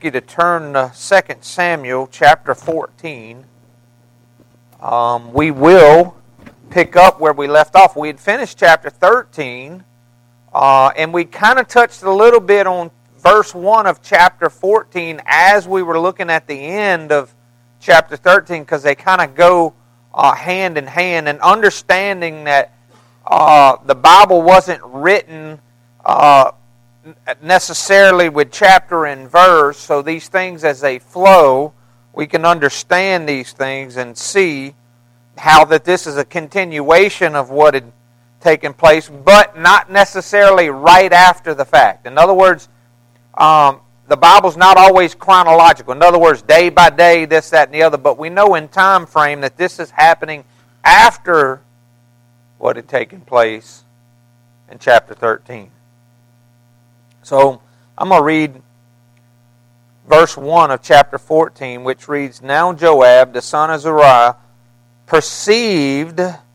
You to turn to 2 Samuel chapter 14. We will pick up where we left off. We had finished chapter 13, and we kind of touched a little bit on verse 1 of chapter 14 as we were looking at the end of chapter 13, because they kind of go hand in hand, and understanding that the Bible wasn't written necessarily with chapter and verse, so these things as they flow, we can understand these things and see how that this is a continuation of what had taken place, but not necessarily right after the fact. In other words, the Bible's not always chronological. In other words, day by day, this, that, and the other, but we know in time frame that this is happening after what had taken place in chapter 13. So, I'm going to read verse 1 of chapter 14, which reads, Now Joab, the son of Zeruiah, perceived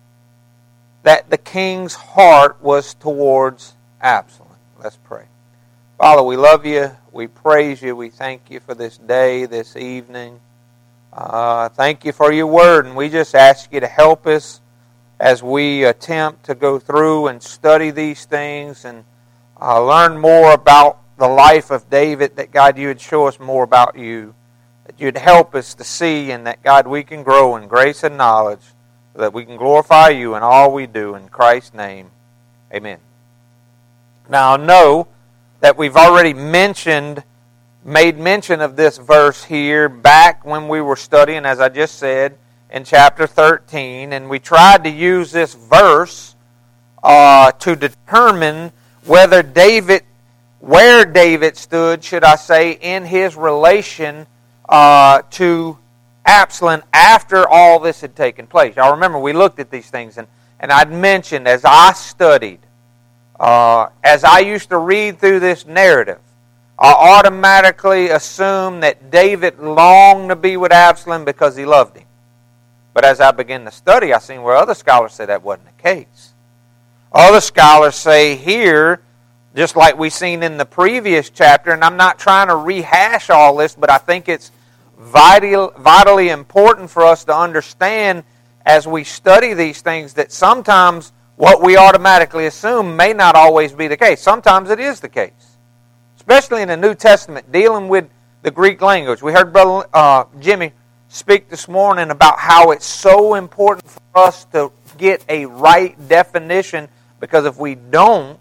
that the king's heart was towards Absalom. Let's pray. Father, we love you, we praise you, we thank you for this day, this evening. Thank you for your word, and we just ask you to help us as we attempt to go through and study these things and learn more about the life of David, that God, you would show us more about you, that you'd help us to see, and that God, we can grow in grace and knowledge, so that we can glorify you in all we do. In Christ's name, amen. Now know that we've already made mention of this verse here back when we were studying, as I just said, in chapter 13, and we tried to use this verse to determine where David stood, should I say, in his relation to Absalom after all this had taken place. Y'all remember we looked at these things, and I'd mentioned as I studied, as I used to read through this narrative, I automatically assumed that David longed to be with Absalom because he loved him. But as I began to study, I seen where other scholars say that wasn't the case. Other scholars say here, just like we've seen in the previous chapter, and I'm not trying to rehash all this, but I think it's vitally important for us to understand as we study these things that sometimes what we automatically assume may not always be the case. Sometimes it is the case. Especially in the New Testament, dealing with the Greek language. We heard Brother Jimmy speak this morning about how it's so important for us to get a right definition, because if we don't,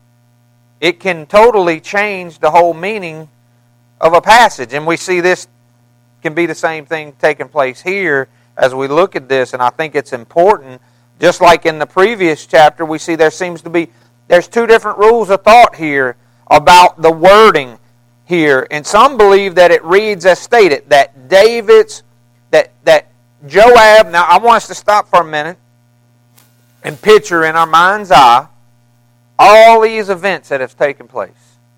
it can totally change the whole meaning of a passage. And we see this can be the same thing taking place here as we look at this. And I think it's important. Just like in the previous chapter, we see there's two different rules of thought here about the wording here. And some believe that it reads as stated, that Joab, now I want us to stop for a minute and picture in our mind's eye all these events that have taken place.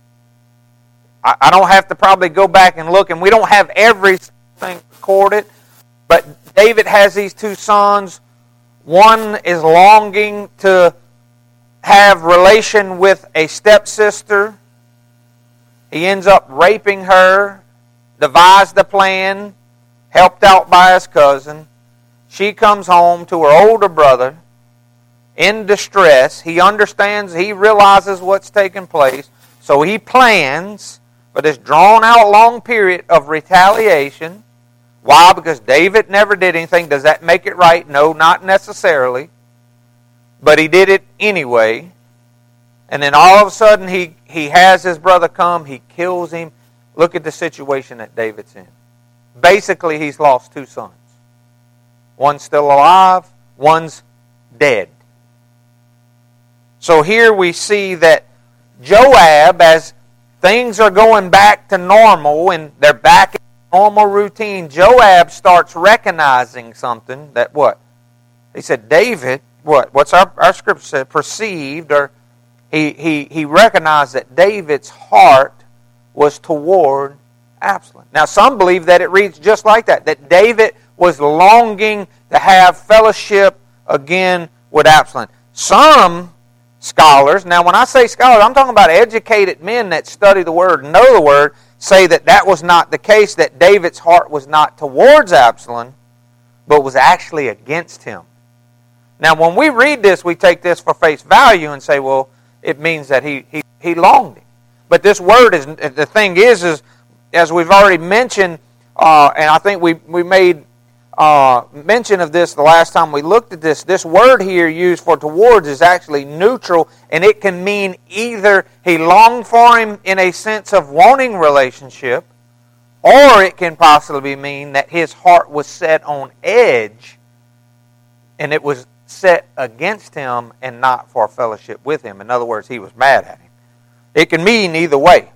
I don't have to probably go back and look, and we don't have everything recorded, but David has these two sons. One is longing to have relation with a stepsister. He ends up raping her, devised the plan, helped out by his cousin. She comes home to her older brother in distress. He understands, he realizes what's taken place, so he plans for this drawn-out long period of retaliation. Why? Because David never did anything. Does that make it right? No, not necessarily. But he did it anyway. And then all of a sudden he has his brother come, he kills him. Look at the situation that David's in. Basically, he's lost two sons. One's still alive, one's dead. So here we see that Joab, as things are going back to normal and they're back in normal routine, Joab starts recognizing something that what? He said, David, what? What's our scripture said? Perceived, or he recognized that David's heart was toward Absalom. Now some believe that it reads just like that David was longing to have fellowship again with Absalom. Some scholars, now when I say scholars, I'm talking about educated men that study the Word, know the Word, say that that was not the case, that David's heart was not towards Absalom, but was actually against him. Now, when we read this, we take this for face value and say, well, it means that he longed him. But this word is, the thing is as we've already mentioned, and I think we made mention of this the last time we looked at this word here used for towards is actually neutral, and it can mean either he longed for him in a sense of wanting relationship, or it can possibly mean that his heart was set on edge, and it was set against him and not for fellowship with him. In other words, he was mad at him. It can mean either way.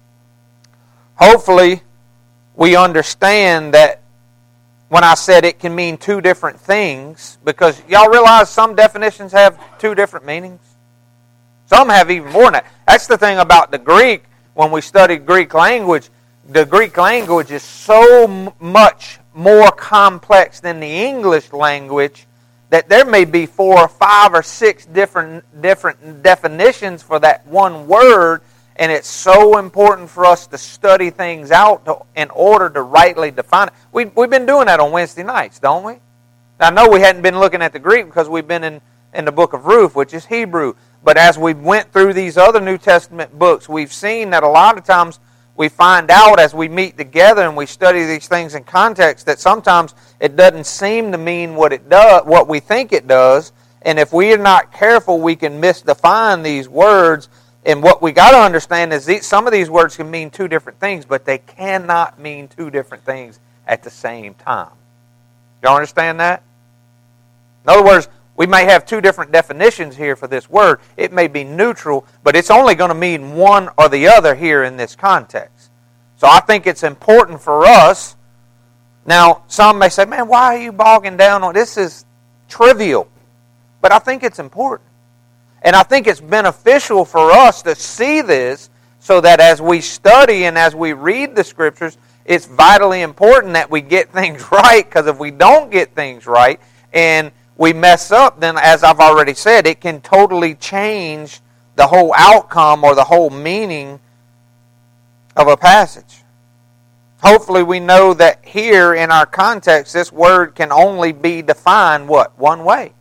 Hopefully, we understand that when I said it can mean two different things, because y'all realize some definitions have two different meanings? Some have even more than that. That's the thing about the Greek. When we studied Greek language, the Greek language is so much more complex than the English language that there may be 4 or 5 or 6 different definitions for that one word, and it's so important for us to study things out in order to rightly define it. We've been doing that on Wednesday nights, don't we? Now, I know we hadn't been looking at the Greek because we've been in the book of Ruth, which is Hebrew. But as we went through these other New Testament books, we've seen that a lot of times we find out as we meet together and we study these things in context that sometimes it doesn't seem to mean what it does, what we think it does. And if we are not careful, we can misdefine these words. And what we got to understand is some of these words can mean two different things, but they cannot mean two different things at the same time. Y'all understand that? In other words, we may have two different definitions here for this word. It may be neutral, but it's only going to mean one or the other here in this context. So I think it's important for us. Now, some may say, man, why are you bogging down on this? Is trivial. But I think it's important. And I think it's beneficial for us to see this so that as we study and as we read the Scriptures, it's vitally important that we get things right, because if we don't get things right and we mess up, then as I've already said, it can totally change the whole outcome or the whole meaning of a passage. Hopefully we know that here in our context, this word can only be defined, what? One way.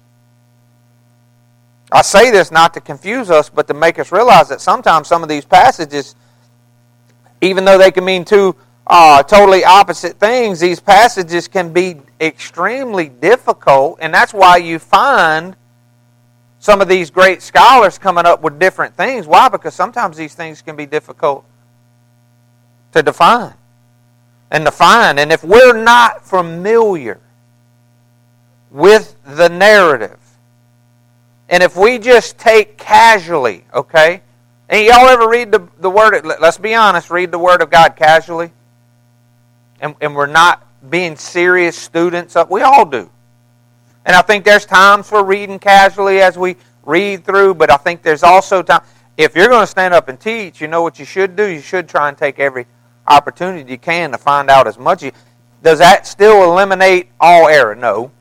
I say this not to confuse us, but to make us realize that sometimes some of these passages, even though they can mean two totally opposite things, these passages can be extremely difficult, and that's why you find some of these great scholars coming up with different things. Why? Because sometimes these things can be difficult to define and define. And if we're not familiar with the narrative, and if we just take casually, okay? And y'all ever read the Word, let's be honest, read the Word of God casually? And we're not being serious students of, we all do. And I think there's times for reading casually as we read through, but I think there's also time, if you're going to stand up and teach, you know what you should do? You should try and take every opportunity you can to find out as much. Does that still eliminate all error? No.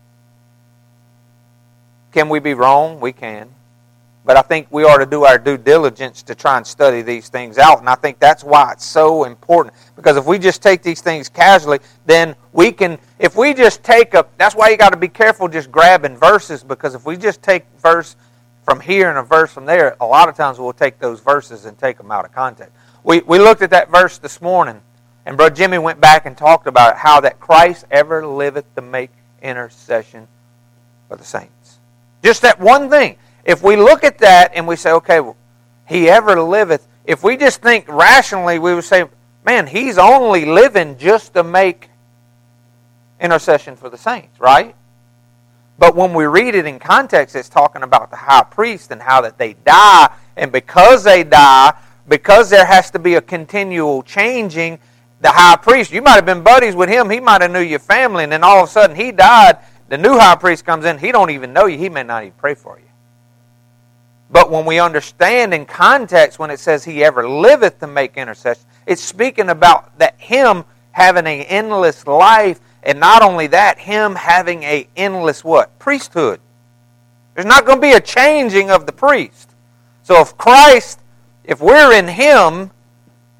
Can we be wrong? We can. But I think we ought to do our due diligence to try and study these things out. And I think that's why it's so important. Because if we just take these things casually, then we can, if we just take that's why you got to be careful just grabbing verses. Because if we just take verse from here and a verse from there, a lot of times we'll take those verses and take them out of context. We looked at that verse this morning, and Brother Jimmy went back and talked about it, how that Christ ever liveth to make intercession for the saints. Just that one thing. If we look at that and we say, okay, well, he ever liveth, if we just think rationally, we would say, man, he's only living just to make intercession for the saints, right? But when we read it in context, it's talking about the high priest and how that they die, and because they die, because there has to be a continual changing, the high priest, you might have been buddies with him, he might have knew your family, and then all of a sudden he died, the new high priest comes in, he don't even know you, he may not even pray for you. But when we understand in context, when it says he ever liveth to make intercession, it's speaking about that him having an endless life, and not only that, him having an endless what? Priesthood. There's not going to be a changing of the priest. So if Christ, if we're in him,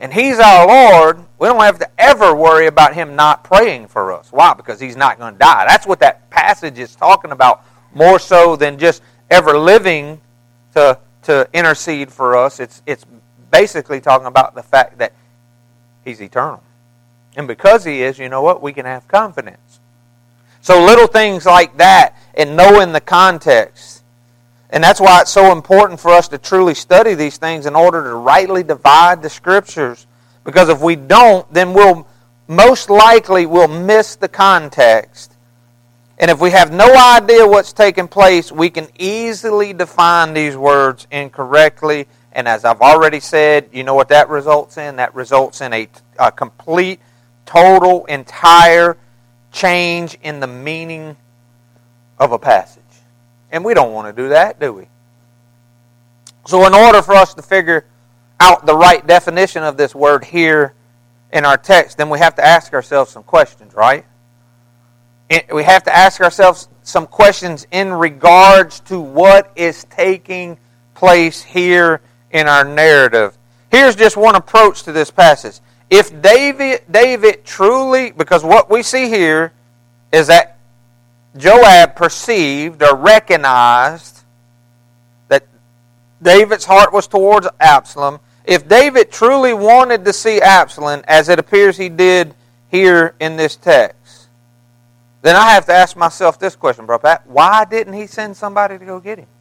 and He's our Lord, we don't have to ever worry about Him not praying for us. Why? Because He's not going to die. That's what that passage is talking about, more so than just ever living to intercede for us. It's basically talking about the fact that He's eternal. And because He is, you know what? We can have confidence. So little things like that, and knowing the context. And that's why it's so important for us to truly study these things in order to rightly divide the Scriptures. Because if we don't, then we'll most likely miss the context. And if we have no idea what's taking place, we can easily define these words incorrectly. And as I've already said, you know what that results in? That results in a complete, total, entire change in the meaning of a passage. And we don't want to do that, do we? So in order for us to figure out the right definition of this word here in our text, then we have to ask ourselves some questions, right? We have to ask ourselves some questions in regards to what is taking place here in our narrative. Here's just one approach to this passage. If David truly, because what we see here is that Joab perceived or recognized that David's heart was towards Absalom. If David truly wanted to see Absalom, as it appears he did here in this text, then I have to ask myself this question, Brother Pat. Why didn't he send somebody to go get him?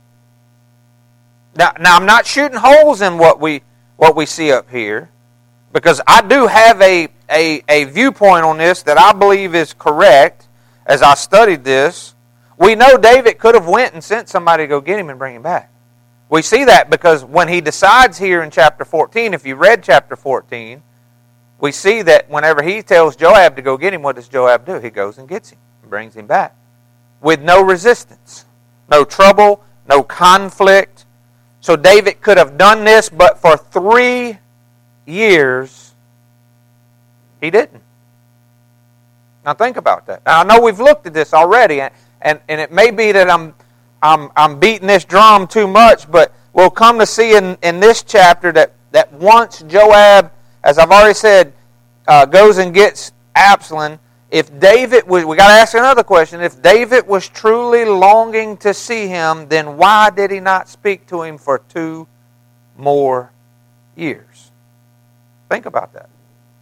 Now I'm not shooting holes in what we see up here, because I do have a viewpoint on this that I believe is correct. As I studied this, we know David could have went and sent somebody to go get him and bring him back. We see that because when he decides here in chapter 14, if you read chapter 14, we see that whenever he tells Joab to go get him, what does Joab do? He goes and gets him and brings him back with no resistance, no trouble, no conflict. So David could have done this, but for 3 years, he didn't. Now think about that. Now I know we've looked at this already, and it may be that I'm beating this drum too much, but we'll come to see in this chapter that once Joab, as I've already said, goes and gets Absalom, if David was, we got to ask another question, if David was truly longing to see him, then why did he not speak to him for 2 more years? Think about that.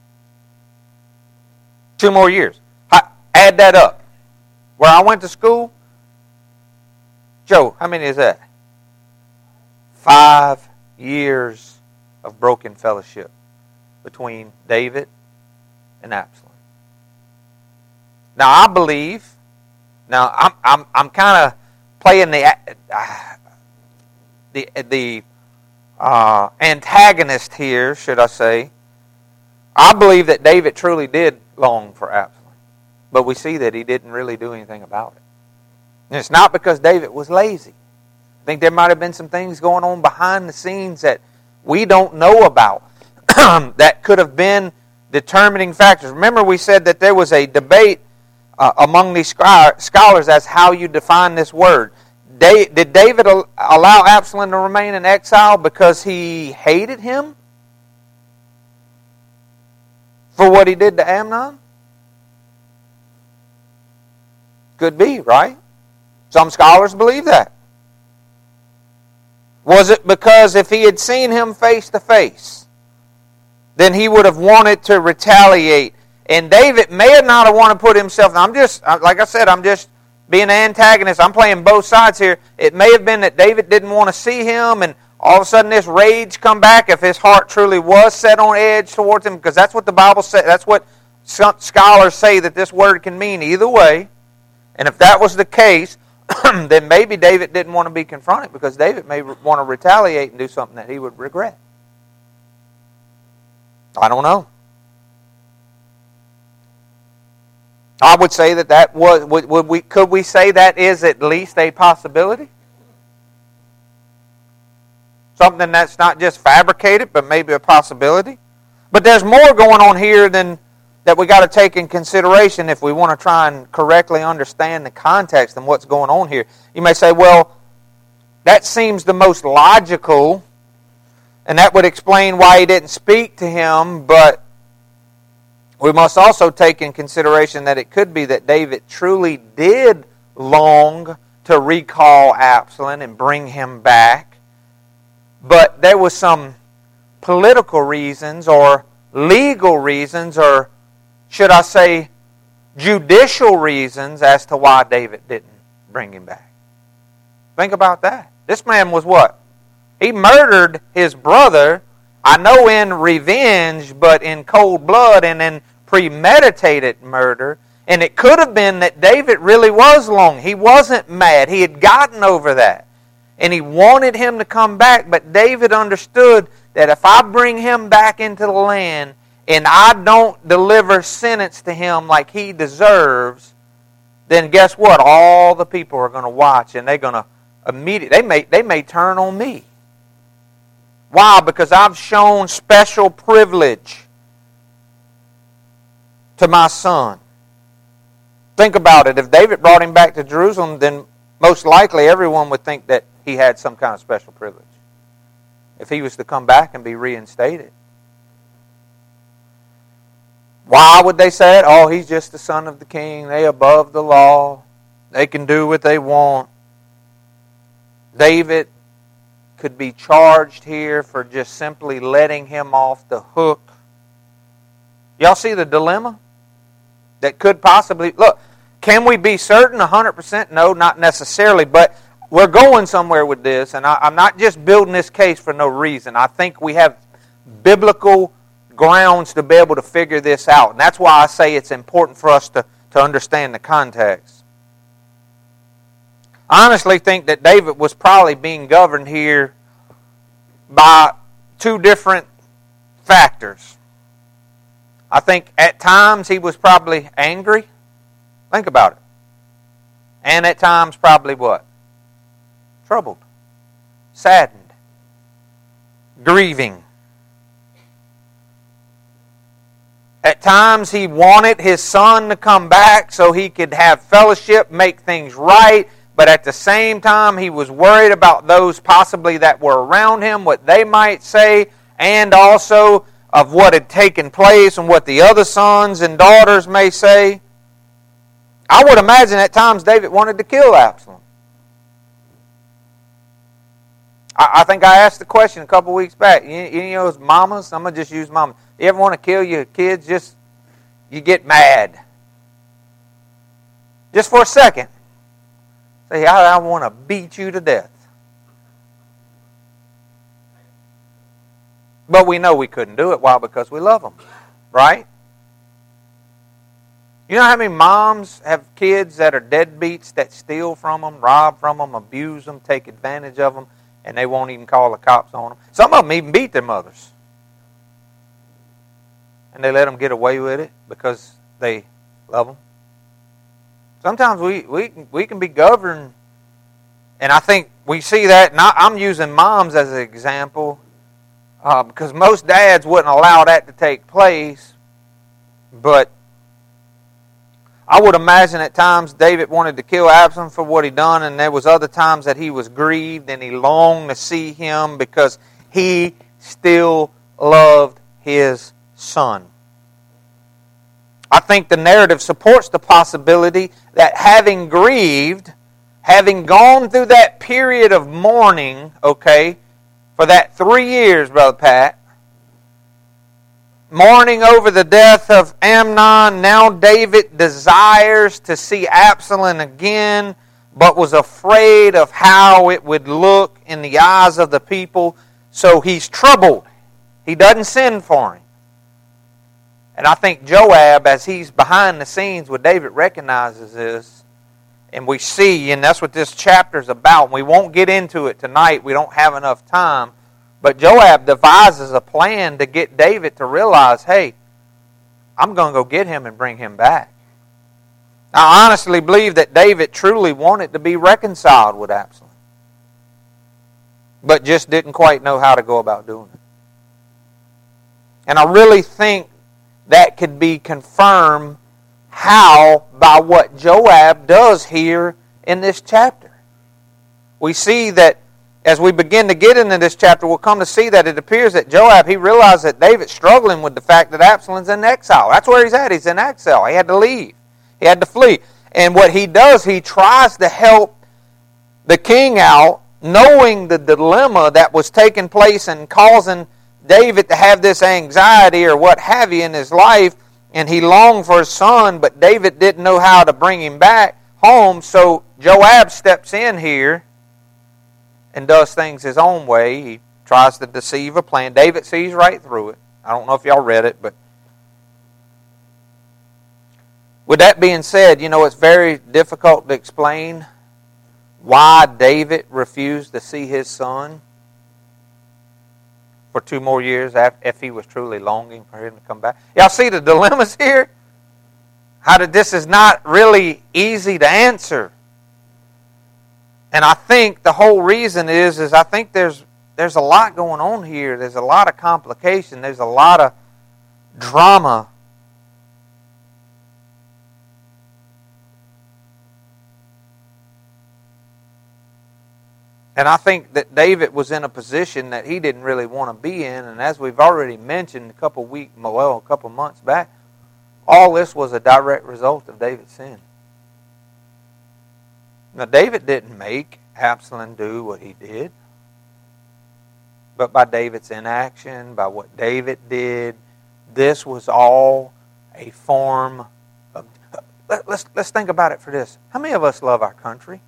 2 more years. Add that up. Where I went to school, Joe, how many is that? 5 years of broken fellowship between David and Absalom. Now I believe. Now I'm kind of playing the antagonist here, should I say? I believe that David truly did long for Absalom. But we see that he didn't really do anything about it. And it's not because David was lazy. I think there might have been some things going on behind the scenes that we don't know about that could have been determining factors. Remember we said that there was a debate among these scholars as how you define this word. Did David allow Absalom to remain in exile because he hated him for what he did to Amnon? Could be, right? Some scholars believe that. Was it because if he had seen him face to face, then he would have wanted to retaliate? And David may have not have wanted to put himself, like I said, I'm just being an antagonist. I'm playing both sides here. It may have been that David didn't want to see him, and all of a sudden this rage come back if his heart truly was set on edge towards him, because that's what the Bible says. That's what some scholars say that this word can mean either way. And if that was the case, then maybe David didn't want to be confronted because David may want to retaliate and do something that he would regret. I don't know. I would say that was, could we say that is at least a possibility? Something that's not just fabricated, but maybe a possibility. But there's more going on here than that we got to take in consideration if we want to try and correctly understand the context and what's going on here. You may say, well, that seems the most logical And that would explain why he didn't speak to him, but we must also take in consideration that it could be that David truly did long to recall Absalom and bring him back. But there was some political reasons or legal reasons, or should I say judicial reasons, as to why David didn't bring him back. Think about that. This man was what? He murdered his brother, I know in revenge, but in cold blood and in premeditated murder. And it could have been that David really was long. He wasn't mad. He had gotten over that. And he wanted him to come back, but David understood that if I bring him back into the land and I don't deliver sentence to him like he deserves, then guess what? All the people are going to watch, and they're going to immediately, they may turn on me. Why? Because I've shown special privilege to my son. Think about it. If David brought him back to Jerusalem, then most likely everyone would think that he had some kind of special privilege if he was to come back and be reinstated. Why would they say it? Oh, he's just the son of the king. They above the law. They can do what they want. David could be charged here for just simply letting him off the hook. Y'all see the dilemma? That could possibly... Look, can we be certain 100%? No, not necessarily, but we're going somewhere with this, and I'm not just building this case for no reason. I think we have biblical grounds to be able to figure this out, and that's why I say it's important for us to understand the context. I honestly think that David was probably being governed here by two different factors. I think at times he was probably angry. Think about it. And at times probably what? Troubled. Saddened. Grieving. At times he wanted his son to come back so he could have fellowship, make things right. But at the same time, he was worried about those possibly that were around him, what they might say, and also of what had taken place and what the other sons and daughters may say. I would imagine at times David wanted to kill Absalom. I think I asked the question a couple weeks back. You know, those mamas, I'm going to just use mamas. You ever want to kill your kids? Just, you get mad. Just for a second. Say, I want to beat you to death. But we know we couldn't do it. Why? Because we love them. Right? You know how many moms have kids that are deadbeats that steal from them, rob from them, abuse them, take advantage of them, and they won't even call the cops on them? Some of them even beat their mothers. And they let them get away with it because they love them. Sometimes we can be governed, and I think we see that, and I'm using moms as an example, because most dads wouldn't allow that to take place, but I would imagine at times David wanted to kill Absalom for what he done, and there was other times that he was grieved and he longed to see him because he still loved his son. I think the narrative supports the possibility that having grieved, having gone through that period of mourning, okay, for that 3 years, Brother Pat, mourning over the death of Amnon, now David desires to see Absalom again, but was afraid of how it would look in the eyes of the people, so he's troubled. He doesn't send for him. And I think Joab, as he's behind the scenes with David, recognizes this. And we see, and that's what this chapter is about. We won't get into it tonight. We don't have enough time. But Joab devises a plan to get David to realize, hey, I'm going to go get him and bring him back. I honestly believe that David truly wanted to be reconciled with Absalom, but just didn't quite know how to go about doing it. And I really think that could be confirmed by what Joab does here in this chapter. We see that as we begin to get into this chapter, we'll come to see that it appears that Joab, he realized that David's struggling with the fact that Absalom's in exile. That's where he's at. He's in exile. He had to leave. He had to flee. And what he does, he tries to help the king out, knowing the dilemma that was taking place and causing David to have this anxiety or what have you in his life. And he longed for his son, but David didn't know how to bring him back home. So Joab steps in here and does things his own way. He tries to deceive a plan. David sees right through it. I don't know if y'all read it, but with that being said, it's very difficult to explain why David refused to see his son for 2 more years if he was truly longing for him to come back. Y'all see the dilemmas here? This is not really easy to answer. And I think the whole reason is I think there's a lot going on here. There's a lot of complication. There's a lot of drama. And I think that David was in a position that he didn't really want to be in. And as we've already mentioned a couple months back, all this was a direct result of David's sin. Now, David didn't make Absalom do what he did. But by David's inaction, by what David did, this was all a form of... Let's think about it for this. How many of us love our country?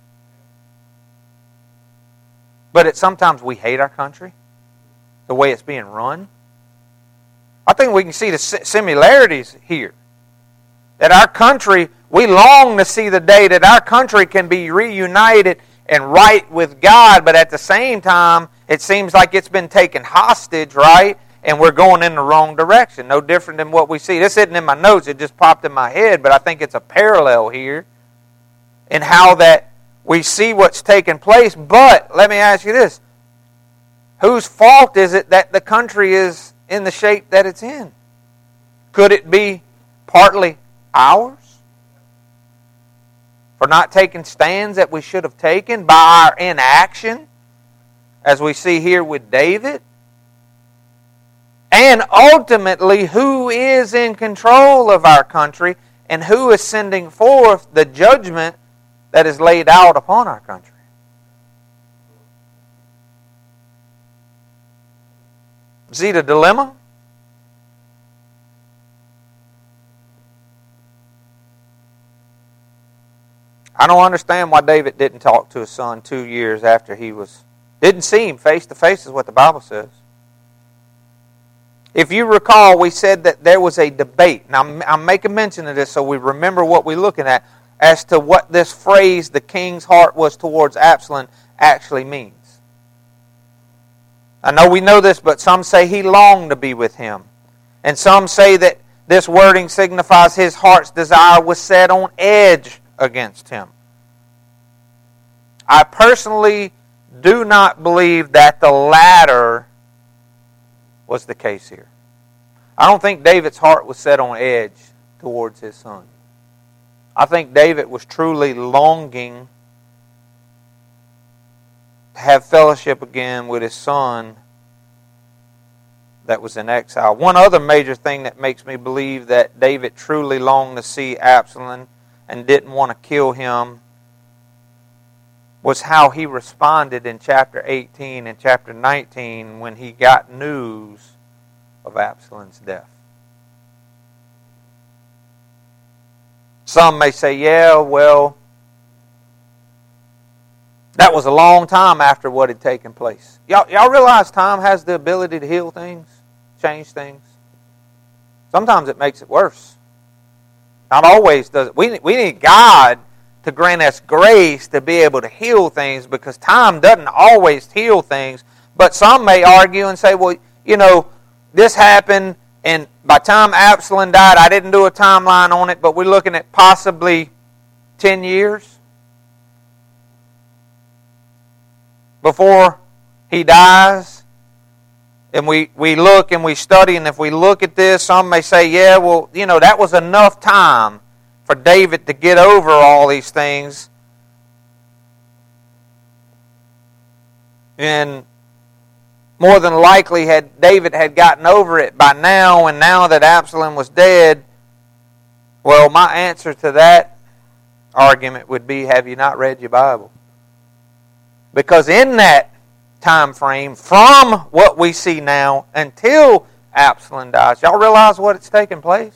But sometimes we hate our country, the way it's being run. I think we can see the similarities here. That our country, we long to see the day that our country can be reunited and right with God, but at the same time, it seems like it's been taken hostage, right? And we're going in the wrong direction. No different than what we see. This isn't in my notes, it just popped in my head, but I think it's a parallel here in how that we see what's taking place. But let me ask you this. Whose fault is it that the country is in the shape that it's in? Could it be partly ours? For not taking stands that we should have taken by our inaction, as we see here with David? And ultimately, who is in control of our country and who is sending forth the judgment that is laid out upon our country? See the dilemma? I don't understand why David didn't talk to his son 2 years after didn't see him face to face, is what the Bible says. If you recall, we said that there was a debate. Now, I'm making mention of this so we remember what we're looking at as to what this phrase, the king's heart was towards Absalom, actually means. I know we know this, but some say he longed to be with him. And some say that this wording signifies his heart's desire was set on edge against him. I personally do not believe that the latter was the case here. I don't think David's heart was set on edge towards his son. I think David was truly longing to have fellowship again with his son that was in exile. One other major thing that makes me believe that David truly longed to see Absalom and didn't want to kill him was how he responded in chapter 18 and chapter 19 when he got news of Absalom's death. Some may say, yeah, well, that was a long time after what had taken place. Y'all realize time has the ability to heal things, change things? Sometimes it makes it worse. Not always does it. We need God to grant us grace to be able to heal things, because time doesn't always heal things. But some may argue and say, well, this happened, and by the time Absalom died, I didn't do a timeline on it, but we're looking at possibly 10 years before he dies. And we look and we study, and if we look at this, some may say, yeah, well, that was enough time for David to get over all these things. And more than likely, David had gotten over it by now, and now that Absalom was dead, well, my answer to that argument would be, have you not read your Bible? Because in that time frame, from what we see now until Absalom dies, y'all realize what it's taking place?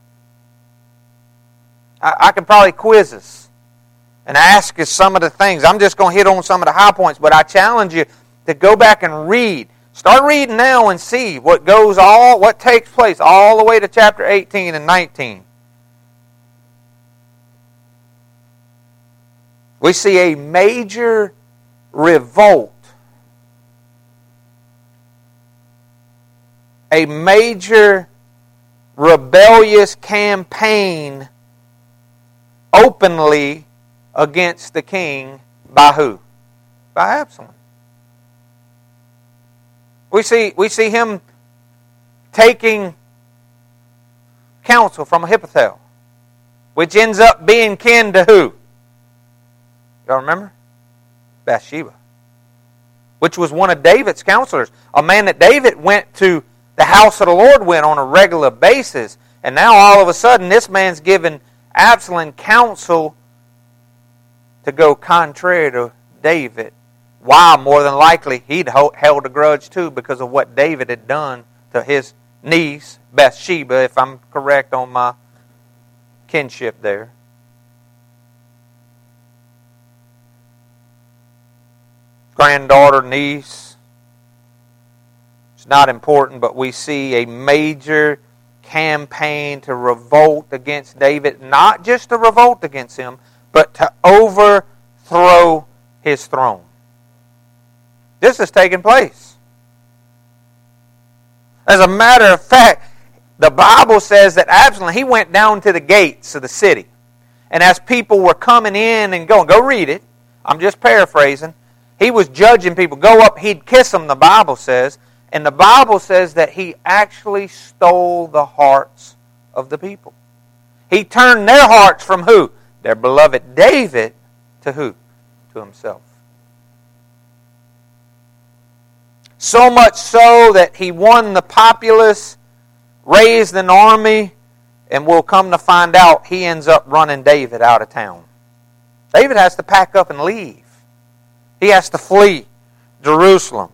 I could probably quiz us and ask us some of the things. I'm just going to hit on some of the high points, but I challenge you to go back and read. Start reading now and see what takes place all the way to chapter 18 and 19. We see a major revolt, a major rebellious campaign openly against the king by who? By Absalom. We see him taking counsel from Ahithophel, which ends up being kin to who? Y'all remember? Bathsheba, which was one of David's counselors, a man that David went to the house of the Lord with on a regular basis, and now all of a sudden this man's giving Absalom counsel to go contrary to David. Why? More than likely he'd held a grudge too because of what David had done to his niece Bathsheba, if I'm correct on my kinship there. Granddaughter, niece. It's not important, but we see a major campaign to revolt against David. Not just to revolt against him, but to overthrow his throne. This is taking place. As a matter of fact, the Bible says that Absalom, he went down to the gates of the city. And as people were coming in and going, go read it. I'm just paraphrasing. He was judging people. Go up, he'd kiss them, the Bible says. And the Bible says that he actually stole the hearts of the people. He turned their hearts from who? Their beloved David to who? To himself. So much so that he won the populace, raised an army, and we'll come to find out he ends up running David out of town. David has to pack up and leave. He has to flee Jerusalem.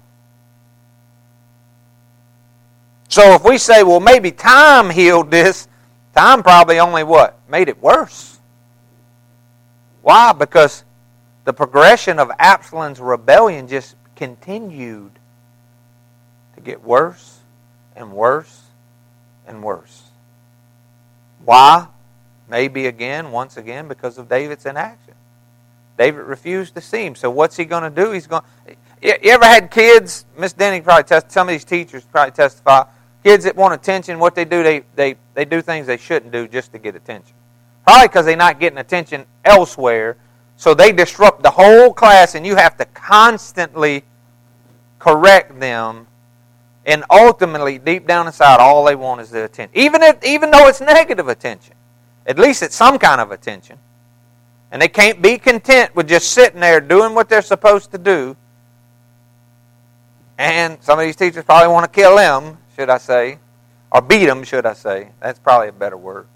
So if we say, well, maybe time healed this, time probably only what? Made it worse. Why? Because the progression of Absalom's rebellion just continued to get worse and worse and worse. Why? Maybe once again, because of David's inaction. David refused to see him. So what's he going to do? You ever had kids? Miss Denny probably some of these teachers probably testify. Kids that want attention, what they do, they do things they shouldn't do just to get attention. Probably because they're not getting attention elsewhere. So they disrupt the whole class, and you have to constantly correct them. And ultimately, deep down inside, all they want is the attention. Even though it's negative attention. At least it's some kind of attention. And they can't be content with just sitting there doing what they're supposed to do. And some of these teachers probably want to kill them, should I say. Or beat them, should I say. That's probably a better word.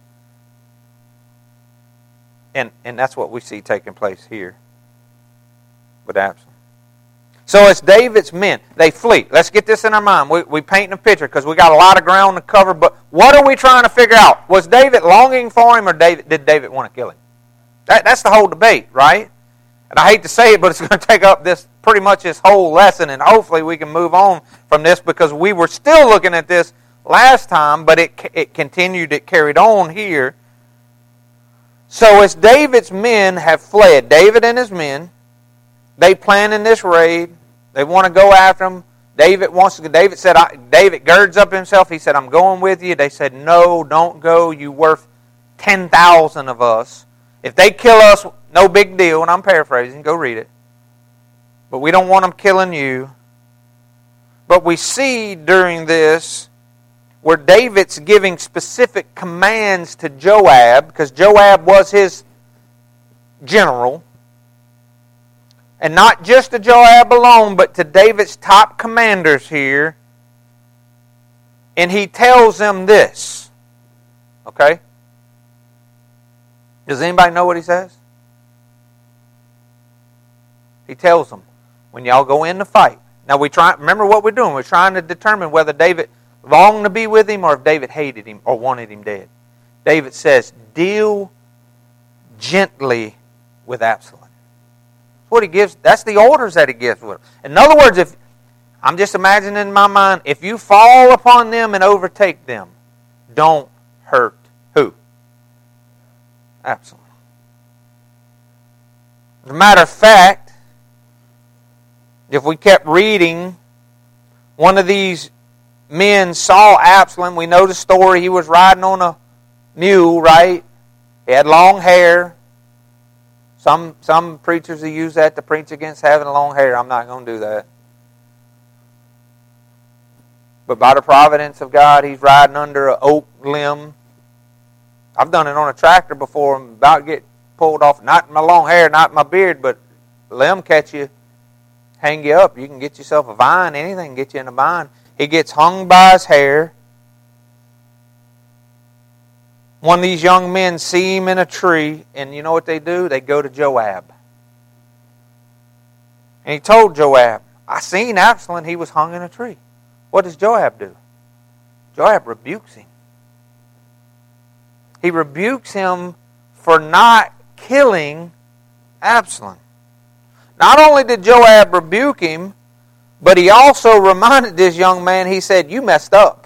And that's what we see taking place here with Absalom. So it's David's men. They flee. Let's get this in our mind. We painting a picture because we got a lot of ground to cover. But what are we trying to figure out? Was David longing for him, or did David want to kill him? That's the whole debate, right? And I hate to say it, but it's going to take up pretty much this whole lesson, and hopefully we can move on from this because we were still looking at this last time, but it carried on here. So as David's men have fled, David and his men, they plan in this raid. They want to go after him. David girds up himself. He said, I'm going with you. They said, no, don't go. You're worth 10,000 of us. If they kill us, no big deal. And I'm paraphrasing. Go read it. But we don't want them killing you. But we see during this where David's giving specific commands to Joab, because Joab was his general. And not just to Joab alone, but to David's top commanders here. And he tells them this. Okay? Does anybody know what he says? He tells them, when y'all go in to fight. Now remember what we're doing. We're trying to determine whether David longed to be with him or if David hated him or wanted him dead. David says, deal gently with Absalom. That's what he gives. That's the orders that he gives with him. In other words, if I'm just imagining in my mind, if you fall upon them and overtake them, don't hurt who? Absalom. As a matter of fact, if we kept reading, one of these men saw Absalom. We know the story. He was riding on a mule, right? He had long hair. Some preachers who use that to preach against having long hair. I'm not going to do that. But by the providence of God, he's riding under an oak limb. I've done it on a tractor before. I'm about to get pulled off. Not my long hair, not my beard, but a limb catch you, hang you up. You can get yourself a vine. Anything can get you in a vine. He gets hung by his hair. One of these young men see him in a tree, and you know what they do? They go to Joab. And he told Joab, I seen Absalom, he was hung in a tree. What does Joab do? Joab rebukes him. He rebukes him for not killing Absalom. Not only did Joab rebuke him, but he also reminded this young man, he said, you messed up.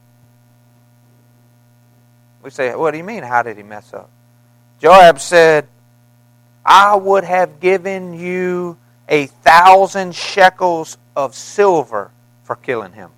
We say, what do you mean? How did he mess up? Joab said, I would have given you 1,000 shekels of silver for killing him.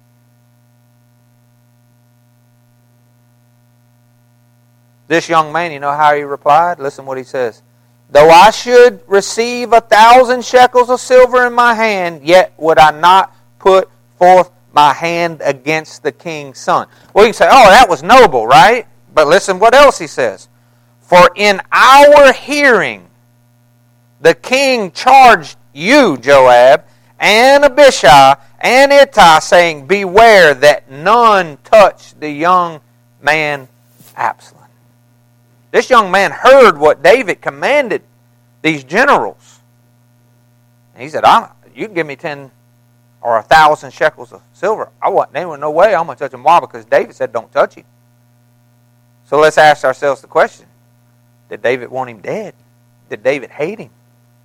This young man, you know how he replied? Listen what he says. Though I should receive 1,000 shekels of silver in my hand, yet would I not put forth my hand against the king's son. Well, you can say, oh, that was noble, right? But listen what else he says. For in our hearing, the king charged you, Joab, and Abishai, and Ittai, saying, beware that none touch the young man Absalom. This young man heard what David commanded these generals. And he said, you can give me 10 or 1,000 shekels of silver. There was no way I'm going to touch him. Why? Because David said don't touch him. So let's ask ourselves the question. Did David want him dead? Did David hate him?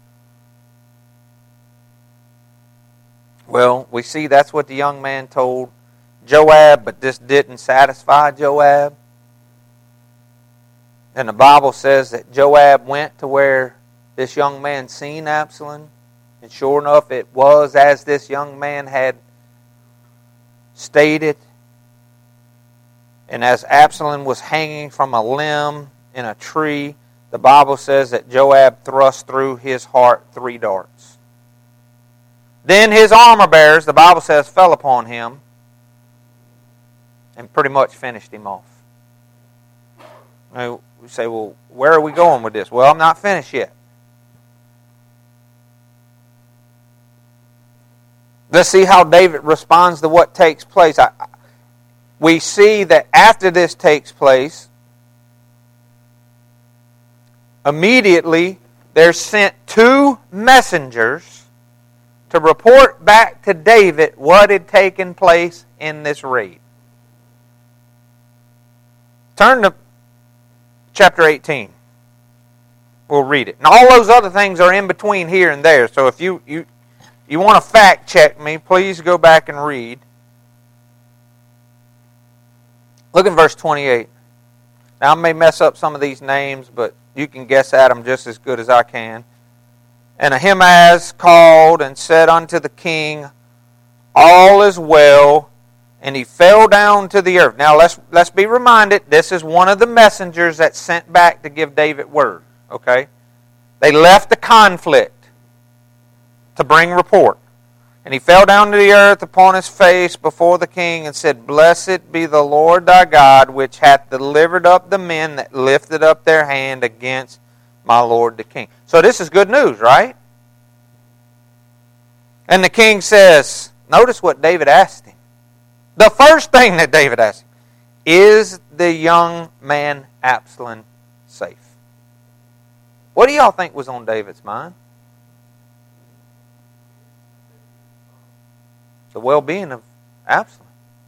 Well, we see that's what the young man told Joab, but this didn't satisfy Joab. And the Bible says that Joab went to where this young man seen Absalom. And sure enough, it was as this young man had stated. And as Absalom was hanging from a limb in a tree, the Bible says that Joab thrust through his heart 3 darts. Then his armor bearers, the Bible says, fell upon him and pretty much finished him off. Now, we say, well, where are we going with this? Well, I'm not finished yet. Let's see how David responds to what takes place. We see that after this takes place, immediately there's sent 2 messengers to report back to David what had taken place in this raid. Turn to chapter 18. We'll read it. And all those other things are in between here and there. So if you want to fact check me, please go back and read. Look at verse 28. Now I may mess up some of these names, but you can guess at them just as good as I can. And Ahimaaz called and said unto the king, all is well. And he fell down to the earth. Now let's be reminded, this is one of the messengers that sent back to give David word. Okay? They left the conflict to bring report. And he fell down to the earth upon his face before the king and said, blessed be the Lord thy God, which hath delivered up the men that lifted up their hand against my lord the king. So this is good news, right? And the king says, notice what David asked him. The first thing that David asked him, is the young man Absalom safe? What do y'all think was on David's mind? The well-being of Absalom.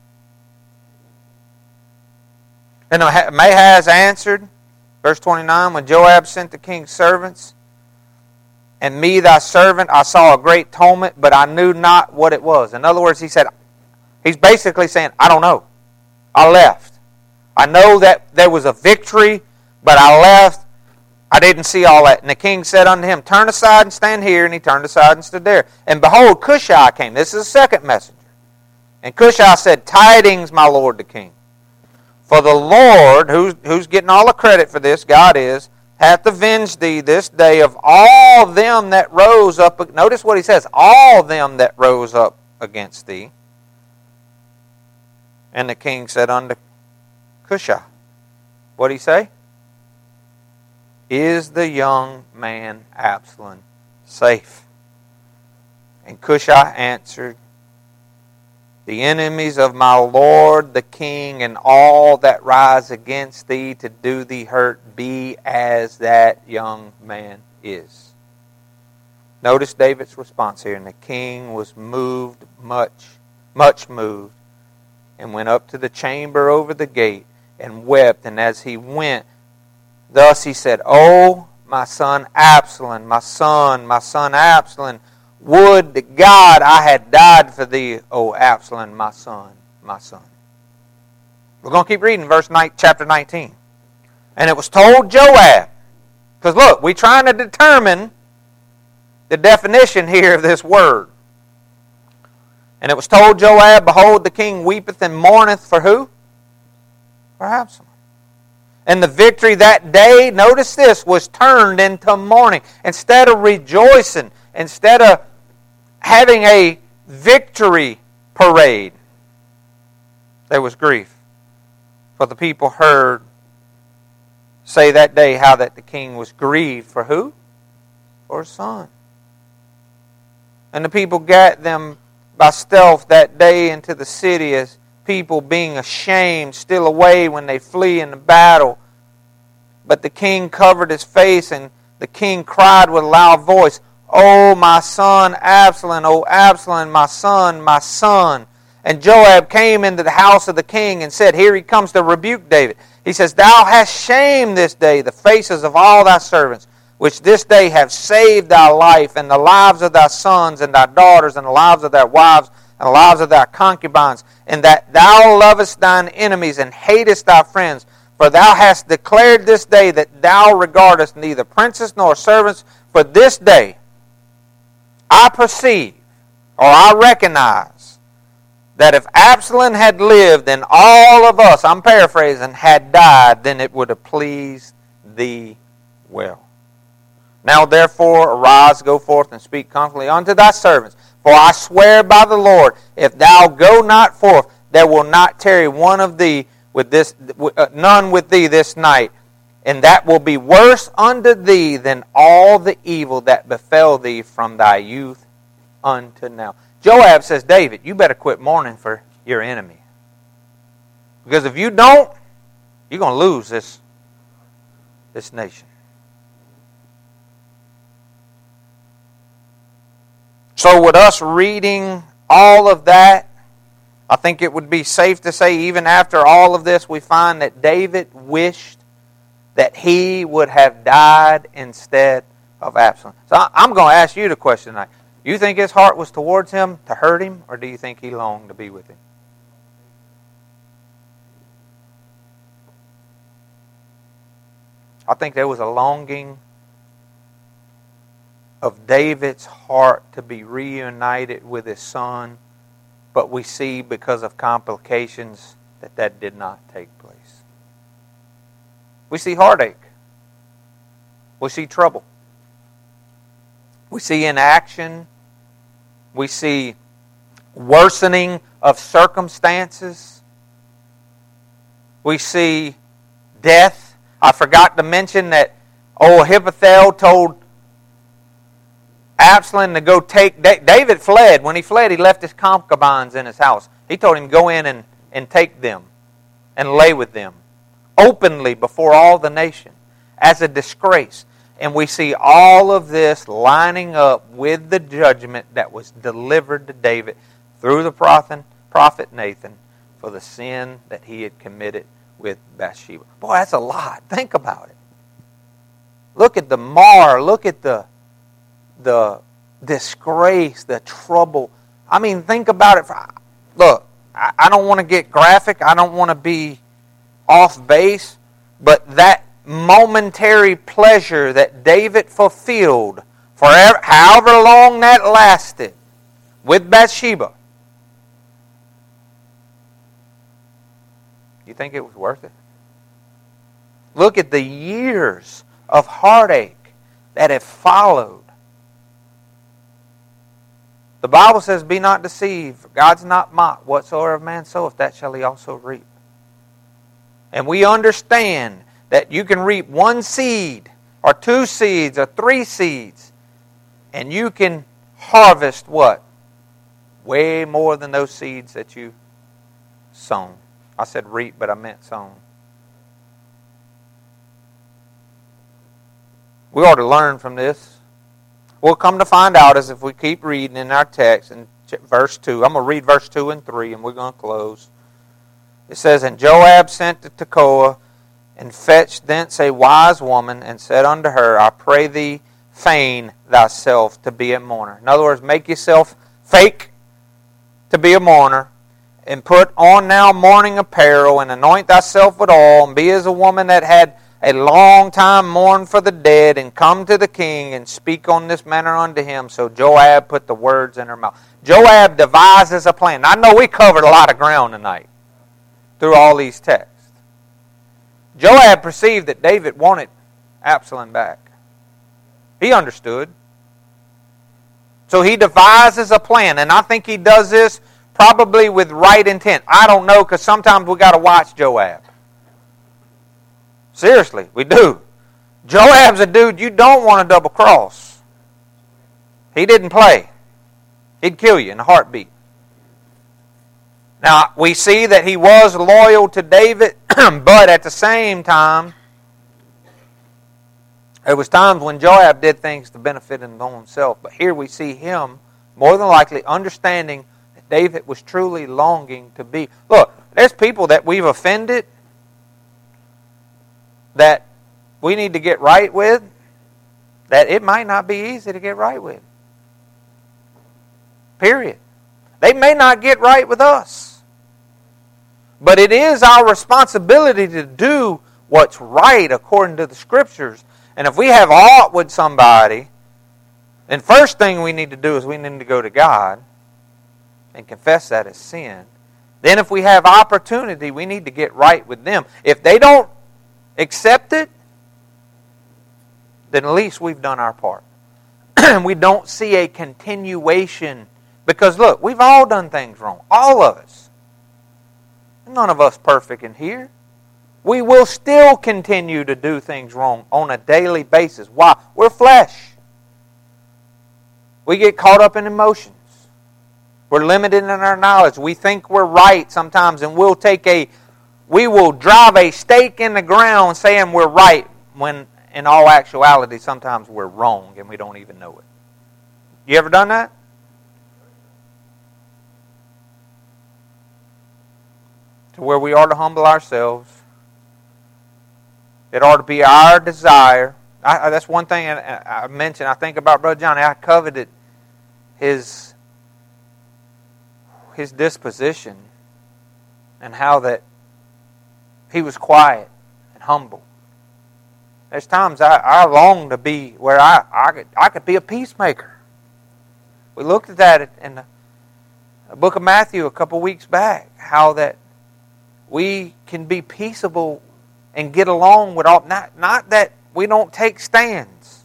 And Ahaz answered, verse 29, when Joab sent the king's servants, and me, thy servant, I saw a great tumult, but I knew not what it was. In other words, he's basically saying, I don't know. I left. I know that there was a victory, but I left. I didn't see all that. And the king said unto him, turn aside and stand here. And he turned aside and stood there. And behold, Cushai came. This is the second messenger. And Cushai said, tidings, my lord the king. For the Lord, who's getting all the credit for this, God is, hath avenged thee this day of all them that rose up. Notice what he says, all them that rose up against thee. And the king said unto Cushai, what did he say? Is the young man Absalom safe? And Cushai answered, the enemies of my lord the king and all that rise against thee to do thee hurt be as that young man is. Notice David's response here. And the king was moved, much moved, and went up to the chamber over the gate and wept. And as he went, thus he said, O my son Absalom, my son Absalom, would to God I had died for thee, O Absalom, my son, my son. We're going to keep reading chapter 19. And it was told Joab, because look, we're trying to determine the definition here of this word. And it was told Joab, behold, the king weepeth and mourneth for who? For Absalom. And the victory that day, notice this, was turned into mourning. Instead of rejoicing, instead of having a victory parade, there was grief. For the people heard say that day how that the king was grieved for who? For his son. And the people gat them by stealth that day into the city, as people being ashamed steal away when they flee in the battle. But the king covered his face, and the king cried with a loud voice, O my son Absalom, O Absalom, my son, my son. And Joab came into the house of the king and said, here he comes to rebuke David. He says, thou hast shamed this day the faces of all thy servants, which this day have saved thy life, and the lives of thy sons and thy daughters, and the lives of thy wives, and the lives of thy concubines, and that thou lovest thine enemies and hatest thy friends. For thou hast declared this day that thou regardest neither princes nor servants. For this day I perceive, or I recognize, that if Absalom had lived and all of us, I'm paraphrasing, had died, then it would have pleased thee well. Now therefore arise, go forth, and speak confidently unto thy servants. For I swear by the Lord, if thou go not forth, there will not tarry one of thee with this, none with thee this night, and that will be worse unto thee than all the evil that befell thee from thy youth unto now. Joab says, David, you better quit mourning for your enemy. Because if you don't, you're going to lose this nation. So with us reading all of that, I think it would be safe to say, even after all of this, we find that David wished that he would have died instead of Absalom. So I'm going to ask you the question tonight. Do you think his heart was towards him to hurt him, or do you think he longed to be with him? I think there was a longing of David's heart to be reunited with his son, but we see because of complications that did not take place. We see heartache. We see trouble. We see inaction. We see worsening of circumstances. We see death. I forgot to mention that Ahithophel told Absalom to go take... David fled. When he fled, he left his concubines in his house. He told him, go in and take them and lay with them openly before all the nation as a disgrace. And we see all of this lining up with the judgment that was delivered to David through the prophet Nathan for the sin that he had committed with Bathsheba. Boy, that's a lot. Think about it. Look at the mar. Look at the disgrace, the trouble. I mean, think about it. Look, I don't want to get graphic. I don't want to be off base. But that momentary pleasure that David fulfilled for however long that lasted with Bathsheba, you think it was worth it? Look at the years of heartache that have followed. The Bible says, be not deceived, for God's not mocked. Whatsoever man soweth, that shall he also reap. And we understand that you can reap one seed, or two seeds, or three seeds, and you can harvest what? Way more than those seeds that you sown. I said reap, but I meant sown. We ought to learn from this. We'll come to find out as if we keep reading in our text in verse 2. I'm going to read verse 2 and 3 and we're going to close. It says, and Joab sent to Tekoa and fetched thence a wise woman and said unto her, I pray thee, feign thyself to be a mourner. In other words, make yourself fake to be a mourner and put on now mourning apparel and anoint thyself with oil and be as a woman that had a long time mourn for the dead, and come to the king and speak on this manner unto him. So Joab put the words in her mouth. Joab devises a plan. I know we covered a lot of ground tonight through all these texts. Joab perceived that David wanted Absalom back. He understood. So he devises a plan, and I think he does this probably with right intent. I don't know, because sometimes we got to watch Joab. Seriously, we do. Joab's a dude you don't want to double cross. He didn't play. He'd kill you in a heartbeat. Now, we see that he was loyal to David, but at the same time, there was times when Joab did things to benefit his own self. But here we see him, more than likely, understanding that David was truly longing to be. Look, there's people that we've offended that we need to get right with, that it might not be easy to get right with. Period. They may not get right with us. But it is our responsibility to do what's right according to the Scriptures. And if we have aught with somebody, then first thing we need to do is we need to go to God and confess that as sin. Then if we have opportunity, we need to get right with them. If they don't accept it, then at least we've done our part. We don't see a continuation. Because look, we've all done things wrong. All of us. None of us perfect in here. We will still continue to do things wrong on a daily basis. Why? We're flesh. We get caught up in emotions. We're limited in our knowledge. We think we're right sometimes, and we will drive a stake in the ground saying we're right, when in all actuality sometimes we're wrong and we don't even know it. You ever done that? To where we are to humble ourselves. It ought to be our desire. That's one thing I mentioned. I think about Brother Johnny. I coveted his disposition and how that he was quiet and humble. There's times I long to be where I could be a peacemaker. We looked at that in the book of Matthew a couple weeks back, how that we can be peaceable and get along with all. Not that we don't take stands,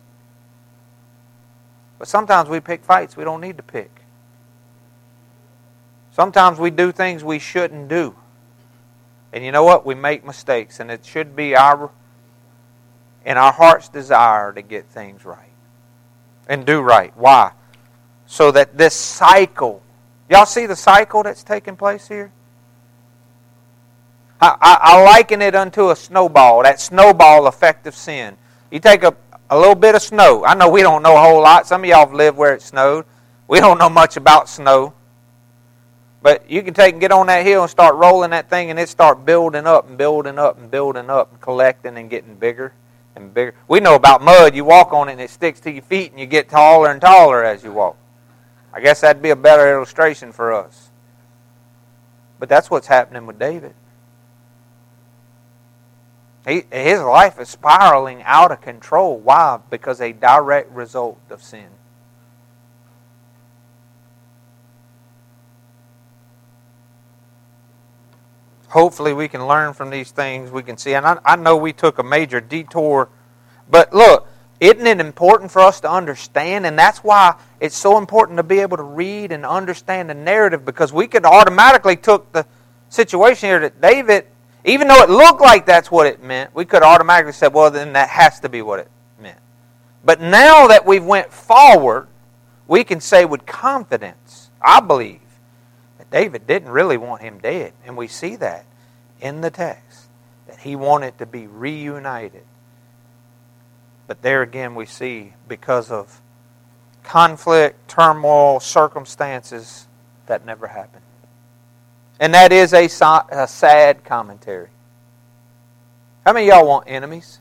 but sometimes we pick fights we don't need to pick. Sometimes we do things we shouldn't do. And you know what? We make mistakes, and it should be in our heart's desire to get things right. and do right. Why? So that this cycle, y'all see the cycle that's taking place here? I liken it unto a snowball, that snowball effect of sin. You take a little bit of snow. I know we don't know a whole lot. Some of y'all have lived where it snowed. We don't know much about snow. But you can take and get on that hill and start rolling that thing, and it start building up and building up and building up and collecting and getting bigger and bigger. We know about mud. You walk on it and it sticks to your feet and you get taller and taller as you walk. I guess that'd be a better illustration for us. But that's what's happening with David. His life is spiraling out of control. Why? Because a direct result of sin. Hopefully we can learn from these things. We can see. And I know we took a major detour. But look, isn't it important for us to understand? And that's why it's so important to be able to read and understand the narrative. Because we could automatically took the situation here that David, even though it looked like that's what it meant, we could automatically say, well, then that has to be what it meant. But now that we've went forward, we can say with confidence, I believe, David didn't really want him dead. And we see that in the text, that he wanted to be reunited. But there again we see, because of conflict, turmoil, circumstances, that never happened. And that is a sad commentary. How many of y'all want enemies?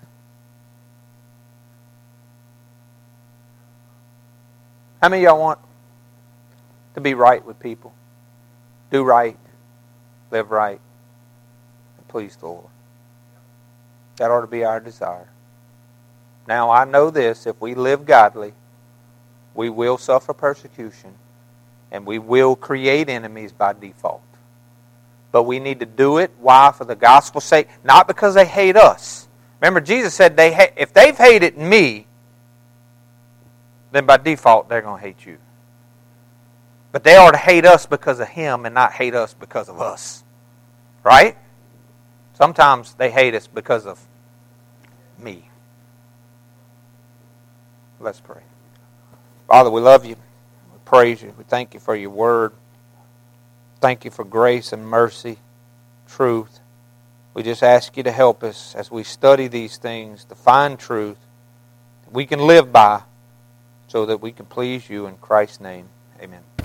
How many of y'all want to be right with people? Do right, live right, and please the Lord. That ought to be our desire. Now I know this, if we live godly, we will suffer persecution, and we will create enemies by default. But we need to do it, why? For the gospel's sake, not because they hate us. Remember, Jesus said, if they've hated me, then by default they're going to hate you. But they ought to hate us because of Him and not hate us because of us. Right? Sometimes they hate us because of me. Let's pray. Father, we love you. We praise you. We thank you for your word. Thank you for grace and mercy, truth. We just ask you to help us as we study these things to find truth that we can live by so that we can please you in Christ's name. Amen.